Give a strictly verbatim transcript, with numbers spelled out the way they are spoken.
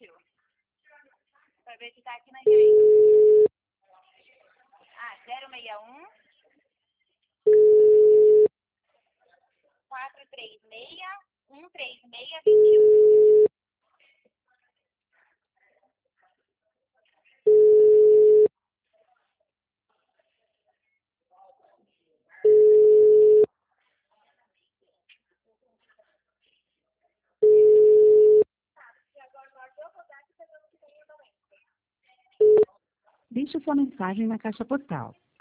infantil. Para ver se tá aqui na direita. Ah, zero seis um, quatro três seis, um três seis, dois um. Deixe sua mensagem na caixa postal.